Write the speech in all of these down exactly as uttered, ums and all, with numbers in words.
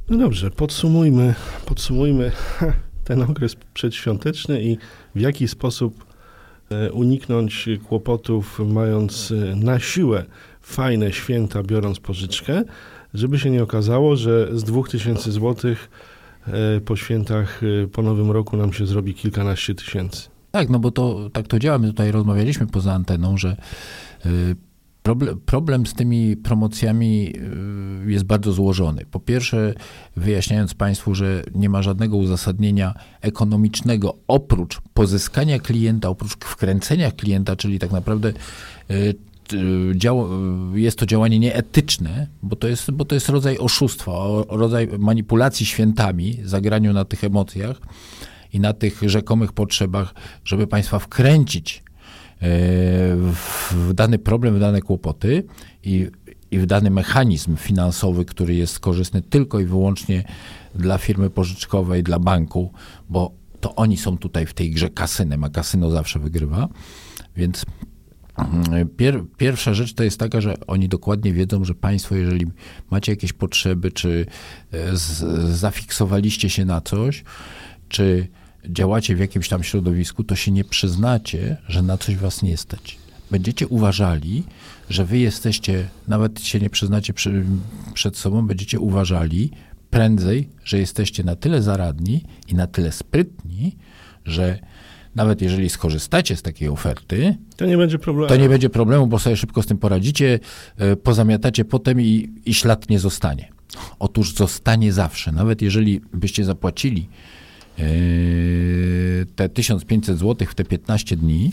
No dobrze, podsumujmy, podsumujmy ten okres przedświąteczny i w jaki sposób uniknąć kłopotów, mając na siłę fajne święta, biorąc pożyczkę, żeby się nie okazało, że z dwóch tysięcy złotych po świętach, po nowym roku nam się zrobi kilkanaście tysięcy. Tak, no bo to tak to działa. My tutaj rozmawialiśmy poza anteną, że problem, problem z tymi promocjami jest bardzo złożony. Po pierwsze, wyjaśniając Państwu, że nie ma żadnego uzasadnienia ekonomicznego oprócz pozyskania klienta, oprócz wkręcenia klienta, czyli tak naprawdę jest to działanie nieetyczne, bo to jest, bo to jest rodzaj oszustwa, rodzaj manipulacji świętami, zagraniu na tych emocjach i na tych rzekomych potrzebach, żeby Państwa wkręcić w dany problem, w dane kłopoty i, i w dany mechanizm finansowy, który jest korzystny tylko i wyłącznie dla firmy pożyczkowej, dla banku, bo to oni są tutaj w tej grze kasynem, a kasyno zawsze wygrywa. Więc pier, pierwsza rzecz to jest taka, że oni dokładnie wiedzą, że Państwo, jeżeli macie jakieś potrzeby, czy z, zafiksowaliście się na coś, czy działacie w jakimś tam środowisku, to się nie przyznacie, że na coś was nie stać. Będziecie uważali, że wy jesteście, nawet się nie przyznacie przy, przed sobą, będziecie uważali prędzej, że jesteście na tyle zaradni i na tyle sprytni, że nawet jeżeli skorzystacie z takiej oferty, to nie będzie problemu. To nie będzie problemu, bo sobie szybko z tym poradzicie, pozamiatacie potem i, i ślad nie zostanie. Otóż zostanie zawsze. Nawet jeżeli byście zapłacili te tysiąc pięćset złotych w te piętnaście dni,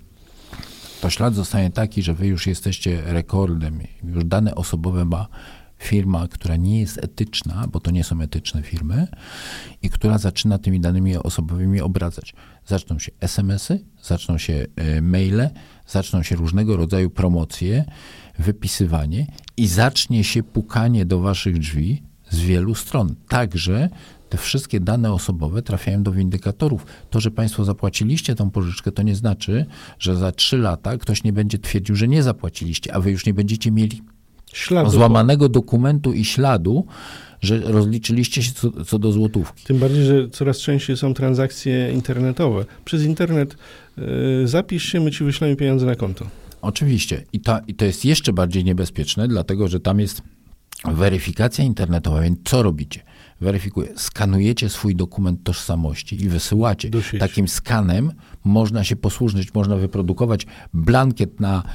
to ślad zostanie taki, że wy już jesteście rekordem. Już dane osobowe ma firma, która nie jest etyczna, bo to nie są etyczne firmy i która zaczyna tymi danymi osobowymi obracać. Zaczną się es em esy, zaczną się maile, zaczną się różnego rodzaju promocje, wypisywanie i zacznie się pukanie do waszych drzwi z wielu stron. Także te wszystkie dane osobowe trafiają do windykatorów. To, że Państwo zapłaciliście tą pożyczkę, to nie znaczy, że za trzy lata ktoś nie będzie twierdził, że nie zapłaciliście, a wy już nie będziecie mieli śladu, złamanego dokumentu i śladu, że rozliczyliście się co, co do złotówki. Tym bardziej, że coraz częściej są transakcje internetowe. Przez internet y, zapisz się, my ci wyślemy pieniądze na konto. Oczywiście. I, ta, I to jest jeszcze bardziej niebezpieczne, dlatego że tam jest weryfikacja internetowa, więc co robicie? Weryfikuje, skanujecie swój dokument tożsamości i wysyłacie. Takim skanem można się posłużyć, można wyprodukować blankiet na, e,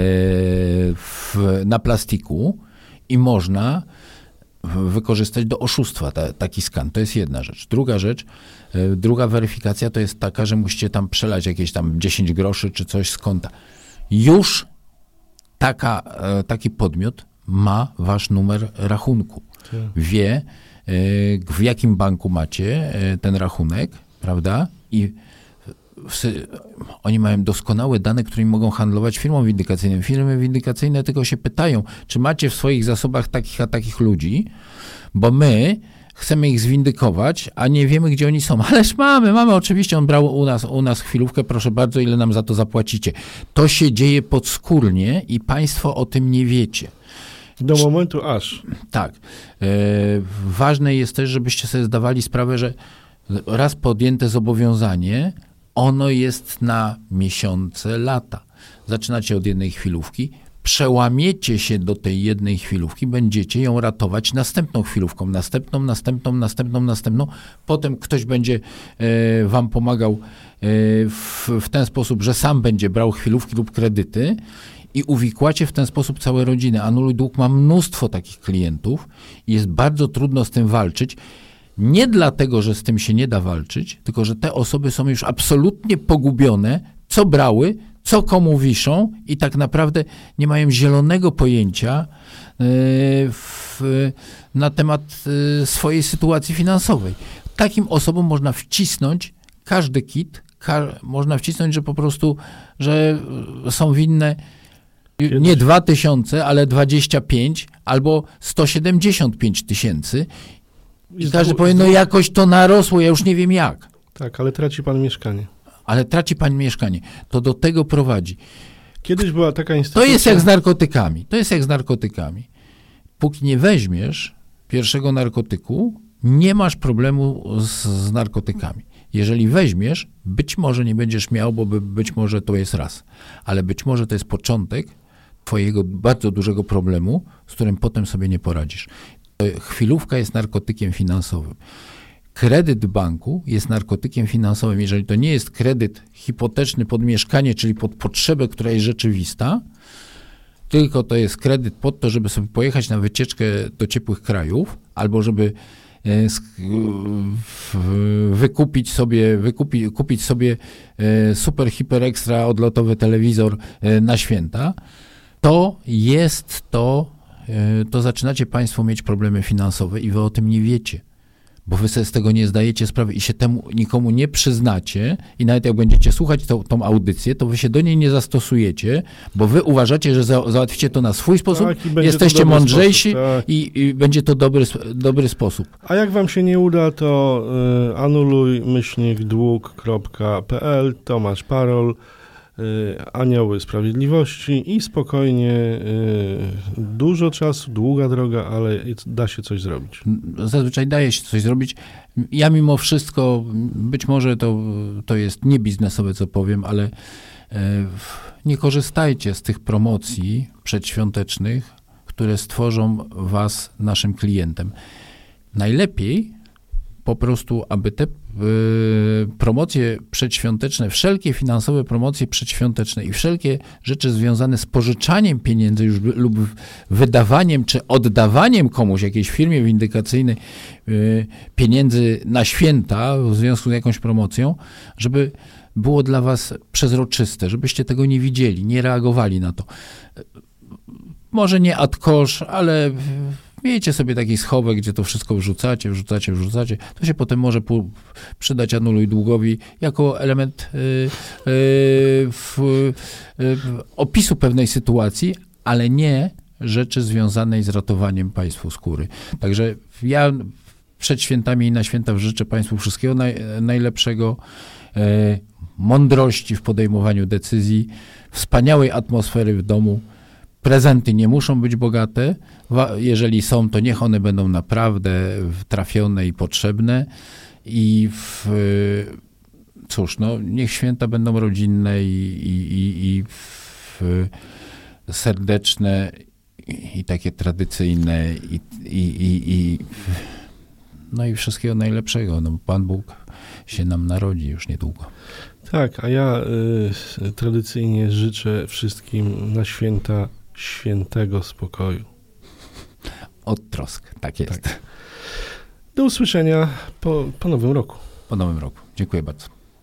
w, na plastiku i można wykorzystać do oszustwa ta, taki skan. To jest jedna rzecz. Druga rzecz, e, druga weryfikacja to jest taka, że musicie tam przelać jakieś tam dziesięć groszy czy coś z konta. Już taka, e, taki podmiot ma wasz numer rachunku. Wie, w jakim banku macie ten rachunek, prawda? I w, oni mają doskonałe dane, którymi mogą handlować firmom windykacyjnym. Firmy windykacyjne tylko się pytają, czy macie w swoich zasobach takich a takich ludzi, bo my chcemy ich zwindykować, a nie wiemy, gdzie oni są. Ależ mamy, mamy, oczywiście, on brał u nas, u nas chwilówkę, proszę bardzo, ile nam za to zapłacicie. To się dzieje podskórnie i Państwo o tym nie wiecie. Do momentu aż. Tak. E, ważne jest też, żebyście sobie zdawali sprawę, że raz podjęte zobowiązanie, ono jest na miesiące, lata. Zaczynacie od jednej chwilówki, przełamiecie się do tej jednej chwilówki, będziecie ją ratować następną chwilówką, następną, następną, następną, następną. Potem ktoś będzie e, wam pomagał e, w, w ten sposób, że sam będzie brał chwilówki lub kredyty i uwikłacie w ten sposób całe rodziny. Anuluj dług ma mnóstwo takich klientów i jest bardzo trudno z tym walczyć. Nie dlatego, że z tym się nie da walczyć, tylko że te osoby są już absolutnie pogubione, co brały, co komu wiszą i tak naprawdę nie mają zielonego pojęcia yy, w, na temat yy, swojej sytuacji finansowej. Takim osobom można wcisnąć każdy kit, ka- można wcisnąć, że po prostu, że są winne nie dwa tysiące, ale dwadzieścia pięć albo sto siedemdziesiąt pięć tysięcy. I każdy powie, no jakoś to narosło, ja już nie wiem jak. Tak, ale traci pan mieszkanie. Ale traci pan mieszkanie. To do tego prowadzi. Kiedyś była taka instytucja... To jest jak z narkotykami. To jest jak z narkotykami. Póki nie weźmiesz pierwszego narkotyku, nie masz problemu z, z narkotykami. Jeżeli weźmiesz, być może nie będziesz miał, bo by, być może to jest raz, ale być może to jest początek twojego bardzo dużego problemu, z którym potem sobie nie poradzisz. Chwilówka jest narkotykiem finansowym. Kredyt banku jest narkotykiem finansowym. Jeżeli to nie jest kredyt hipoteczny pod mieszkanie, czyli pod potrzebę, która jest rzeczywista, tylko to jest kredyt pod to, żeby sobie pojechać na wycieczkę do ciepłych krajów, albo żeby wykupić sobie, wykupić, kupić sobie super, hiper, ekstra odlotowy telewizor na święta, to jest to, to zaczynacie państwo mieć problemy finansowe i wy o tym nie wiecie. Bo wy sobie z tego nie zdajecie sprawy i się temu nikomu nie przyznacie i nawet jak będziecie słuchać tą, tą audycję, to wy się do niej nie zastosujecie, bo wy uważacie, że za, załatwicie to na swój sposób, tak, jesteście mądrzejsi sposób, tak. i, i będzie to dobry, dobry sposób. A jak wam się nie uda, to y, anuluj myślnik dług kropka p l, Tomasz Parol, y, Anioły Sprawiedliwości i spokojnie, y, dużo czasu, długa droga, ale da się coś zrobić. Zazwyczaj daje się coś zrobić. Ja mimo wszystko, być może to, to jest niebiznesowe, co powiem, ale y, nie korzystajcie z tych promocji przedświątecznych, które stworzą was naszym klientem. Najlepiej po prostu, aby te y, promocje przedświąteczne, wszelkie finansowe promocje przedświąteczne i wszelkie rzeczy związane z pożyczaniem pieniędzy już, lub wydawaniem czy oddawaniem komuś, jakiejś firmie windykacyjnej y, pieniędzy na święta w związku z jakąś promocją, żeby było dla was przezroczyste, żebyście tego nie widzieli, nie reagowali na to. Może nie ad kosz, ale miejcie sobie taki schowek, gdzie to wszystko wrzucacie, wrzucacie, wrzucacie. To się potem może przydać anuluj długowi jako element y, y, w, y, opisu pewnej sytuacji, ale nie rzeczy związanej z ratowaniem państwu skóry. Także ja przed świętami i na święta życzę państwu wszystkiego naj, najlepszego, y, mądrości w podejmowaniu decyzji, wspaniałej atmosfery w domu. Prezenty nie muszą być bogate. Jeżeli są, to niech one będą naprawdę trafione i potrzebne. I w, cóż, no, niech święta będą rodzinne i, i, i, i w, serdeczne i, i takie tradycyjne i, i, i, i no i wszystkiego najlepszego. No, Pan Bóg się nam narodzi już niedługo. Tak, a ja y, tradycyjnie życzę wszystkim na święta świętego spokoju. Od trosk, tak jest. Tak. Do usłyszenia po, po nowym roku. Po nowym roku. Dziękuję bardzo.